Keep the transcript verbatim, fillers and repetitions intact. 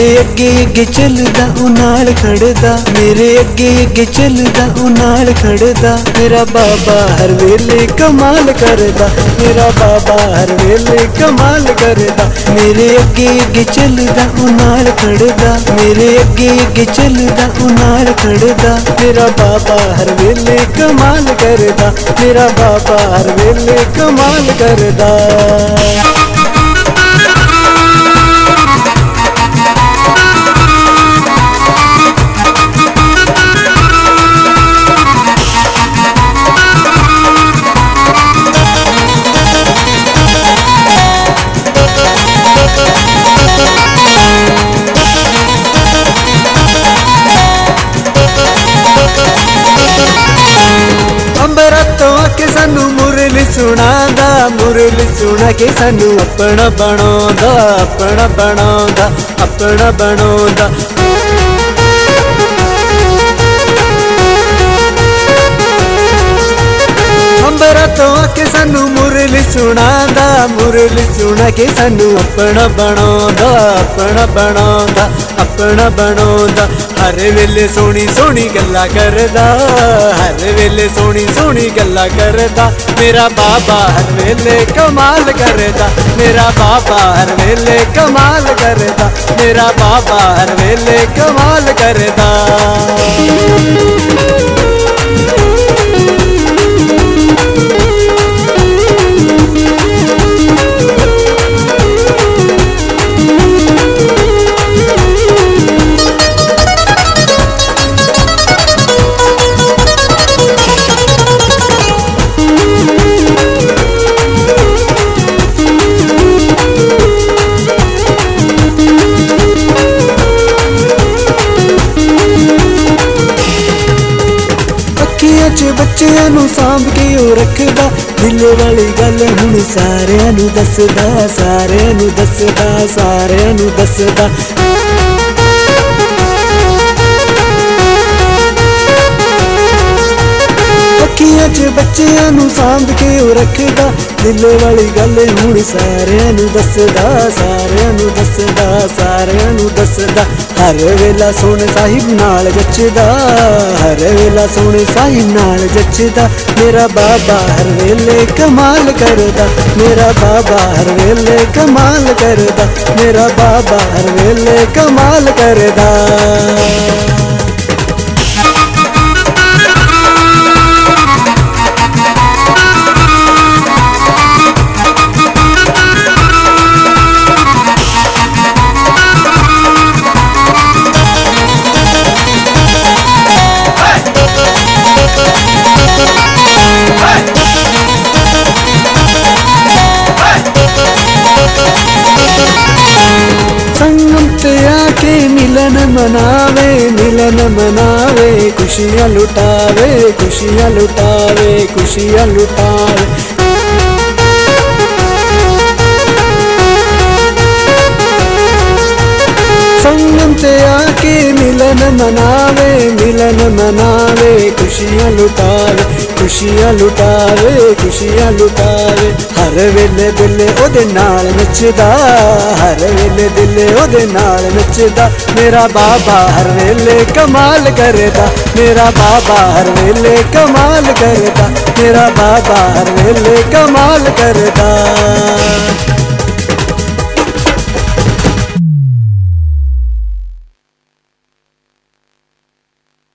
मेरे अगे अगे चलदा ओ नाल खड़दा, मेरे अगे अगे चलदा ओ नाल खड़दा। मेरा बाबा हर वेले कमाल करदा, मेरा बाबा हर वेले कमाल करदा। मेरे अगे अगे चलदा ओ नाल खड़दा, मेरे अगे अगे चलदा ओ नाल खड़दा। मेरा बाबा हर वेले कमाल करदा, मेरा बाबा हर वेले कमाल करदा। के सानू मुरली सुनादा, मुरली सुना के सानू अपना बनांदा, अपना बनांदा, अपना बनांदा। अंबरा तो आके सानू मुरली सुनादा, मुरली सुना के सानू अपना बनांदा, अपना बनांदा, अपना बनांदा। हर वेले सोहनी सोहनी गल्लां करदा, हर वेले सोहनी सोहनी गल्लां करदा। मेरा बाबा हर वेले कमाल करदा, मेरा बाबा हर वेले कमाल करदा, मेरा बाबा हर वेले कमाल करदा। बच्चियां नू सांभ के ओ रखदा, दिल वाली गल हुण सारियां नू दसदा, सारियां नू दसदा, सारियां नू दसदा। अखियां च बच्चियां नू सांभ के ओ रखदा, दिल वाली गल हुण सारियां नू दसदा, सारियां नू दसदा, सारियां नू दसदा। हर वेला सोहणे साहिब नाल जचदा, हर वेला सोहणे साहिब नाल जचदा। मेरा बाबा हर वेले कमाल करदा, मेरा बाबा हर वेले कमाल करदा, मेरा बाबा हर वेले कमाल करदा। संगम ते आके मिलन मनावे, मिलन मनावे, खुशियाँ लुटावे, खुशियाँ लुटावे, खुशियाँ लुटावे। संगम ते आके मिलन मनावे, मिलन मनावे, खुशियाँ लुटावे, खुशियाँ लुटावे, खुशियाँ लुटावे। हर वेले दिल ओदे नाल नचदा, हर वेले दिल ओदे नाल नचदा। मेरा बाबा हर वेले कमाल करदा, मेरा बाबा हर वेले कमाल करदा, मेरा बाबा हर वेले कमाल करदा।